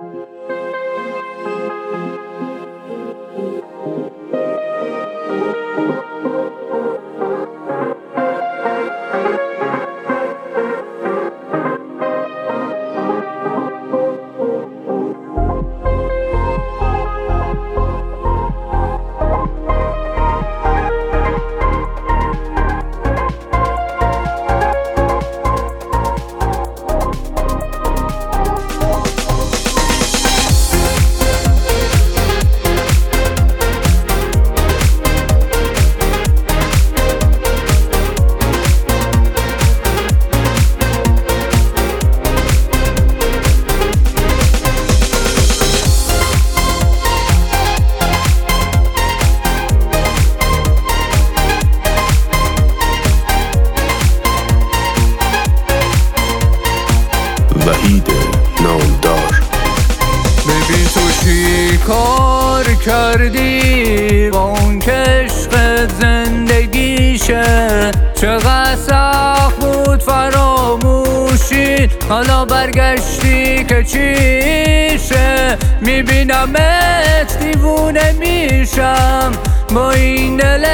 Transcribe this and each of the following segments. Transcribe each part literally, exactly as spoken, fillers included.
وحید نامدار. ببین تو چی کار کردی با اون که عشق زندگیشه، چقدر سخت بود فراموشی، حالا برگشتی که چیشه. میبینمت دیوونه میشم با این دل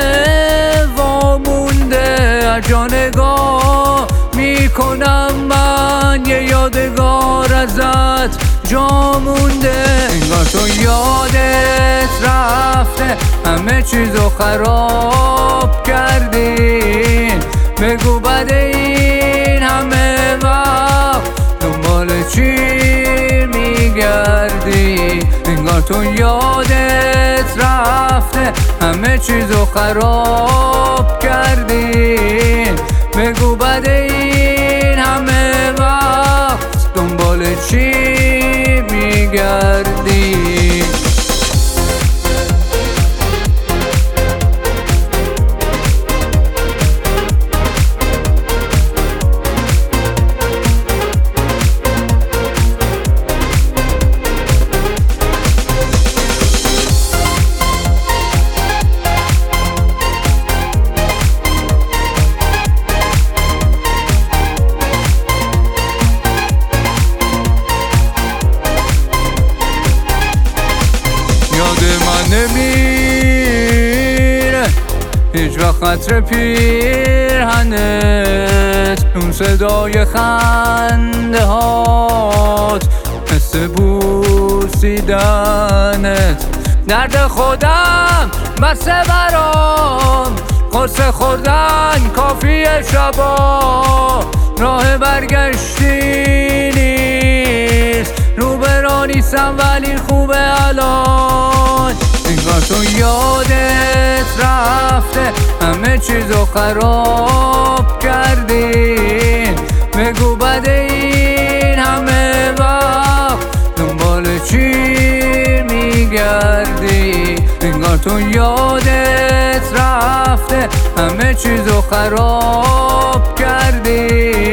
وامونده، از جا نگاه میکنم من یه یادگار ازت جا مونده. انگار تو یادت رفته همه چیزو خراب کردین، بگو بعد این همه وقت دنبال چی میگردی. انگار تو یادت رفته همه چیزو خراب کردین، بگو بعد این همه وقت دنبال چی میگردی. نمیره هیچ وقت خاطر پیرهنت، اون صدای خنده هات، حس بوسیدنت. درد خودم بسه برام، قصه خوردن کافیه شبا، راه برگشتی نیست، رو برا نیستم ولی خوبه الان. انگار تو یادت رفته همه چیزو خراب کردین، بگو بعد این همه وقت دنبال چی میگردی. انگار تو یادت رفته همه چیزو خراب کردی،